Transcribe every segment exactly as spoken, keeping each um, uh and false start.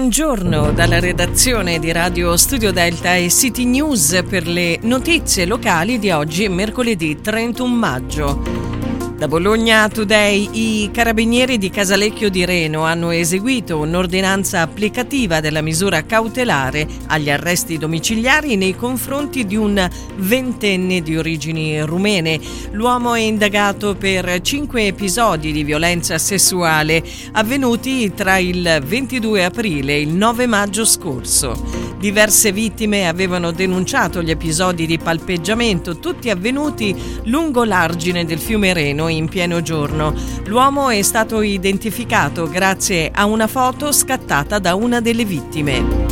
Buongiorno dalla redazione di Radio Studio Delta e City News per le notizie locali di oggi, mercoledì trentuno maggio. Da Bologna Today, i carabinieri di Casalecchio di Reno hanno eseguito un'ordinanza applicativa della misura cautelare agli arresti domiciliari nei confronti di un ventenne di origini rumene. L'uomo è indagato per cinque episodi di violenza sessuale avvenuti tra il ventidue aprile e il nove maggio scorso. Diverse vittime avevano denunciato gli episodi di palpeggiamento, tutti avvenuti lungo l'argine del fiume Reno in pieno giorno. L'uomo è stato identificato grazie a una foto scattata da una delle vittime.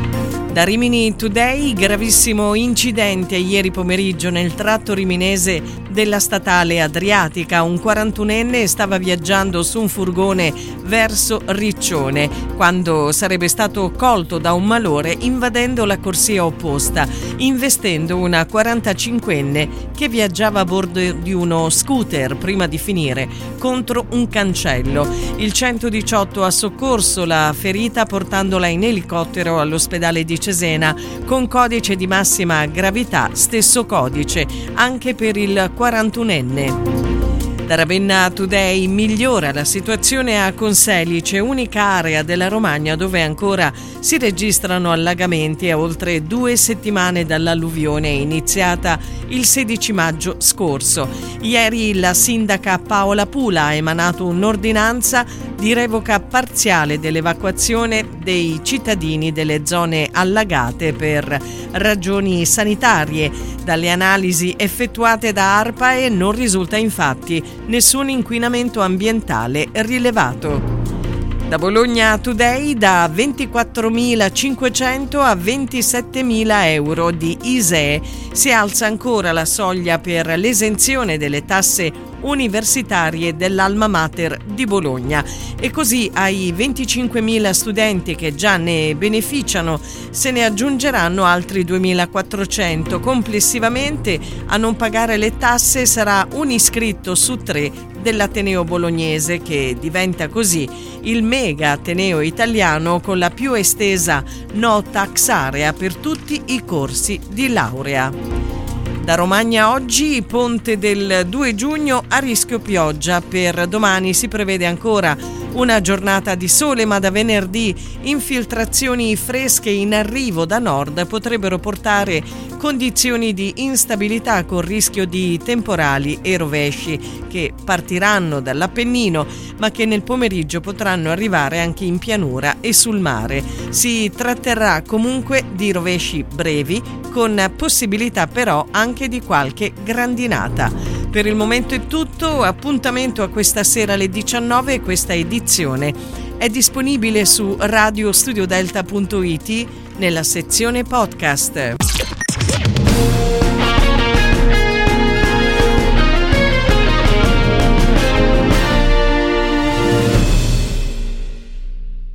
Da Rimini Today, gravissimo incidente ieri pomeriggio nel tratto riminese della statale Adriatica. Un quarantunenne stava viaggiando su un furgone verso Riccione quando sarebbe stato colto da un malore invadendo la corsia opposta, investendo una quarantacinquenne che viaggiava a bordo di uno scooter prima di finire contro un cancello. Il centodiciotto ha soccorso la ferita portandola in elicottero all'ospedale di Cesena con codice di massima gravità, stesso codice anche per il quarantunenne. Da Ravenna Today, migliora la situazione a Conselice, unica area della Romagna dove ancora si registrano allagamenti a oltre due settimane dall'alluvione iniziata il sedici maggio scorso. Ieri la sindaca Paola Pula ha emanato un'ordinanza di revoca parziale dell'evacuazione dei cittadini delle zone allagate per ragioni sanitarie. Dalle analisi effettuate da ARPAE non risulta infatti nessun inquinamento ambientale rilevato. Da Bologna Today, da ventiquattromilacinquecento a ventisettemila euro di I S E E si alza ancora la soglia per l'esenzione delle tasse universitarie dell'Alma Mater di Bologna e così ai venticinquemila studenti che già ne beneficiano se ne aggiungeranno altri duemilaquattrocento. Complessivamente a non pagare le tasse sarà un iscritto su tre dell'Ateneo bolognese, che diventa così il mega Ateneo italiano con la più estesa no tax area per tutti i corsi di laurea. Da Romagna oggi, ponte del due giugno a rischio pioggia. Per domani si prevede ancora una giornata di sole, ma da venerdì infiltrazioni fresche in arrivo da nord potrebbero portare condizioni di instabilità con rischio di temporali e rovesci che partiranno dall'Appennino ma che nel pomeriggio potranno arrivare anche in pianura e sul mare. Si tratterrà comunque di rovesci brevi con possibilità però anche di qualche grandinata. Per il momento è tutto, appuntamento a questa sera alle diciannove e questa edizione è disponibile su radio studio delta punto it nella sezione podcast.